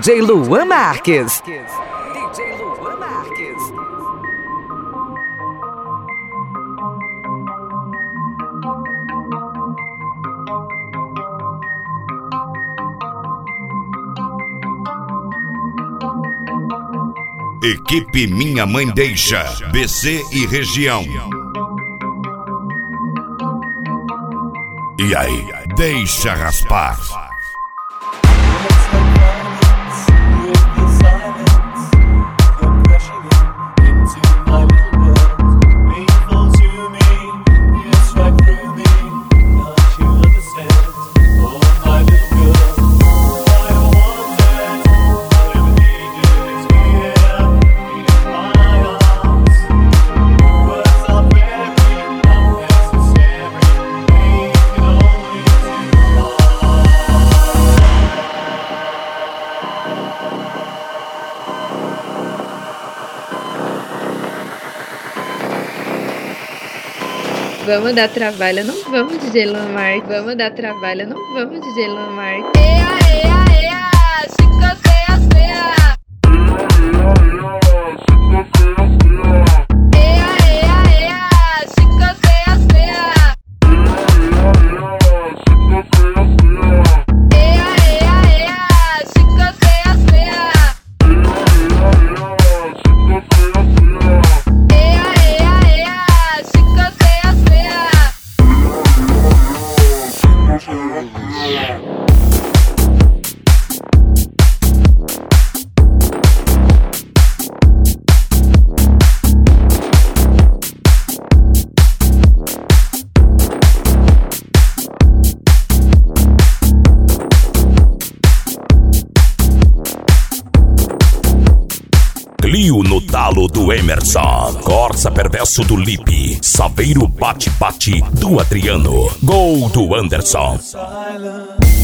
DJ Luan Marques. DJ Luan Marques. Equipe Minha Mãe Deixa, BC e região. E aí, deixa raspar. Vamos dar trabalho, não vamos, DJ Luan Marques. Vamos dar trabalho, não vamos, DJ Luan Marques. Clio no talo do Emerson, Corsa perverso do Lipe, Saveiro bate-bate do Adriano, gol do Anderson.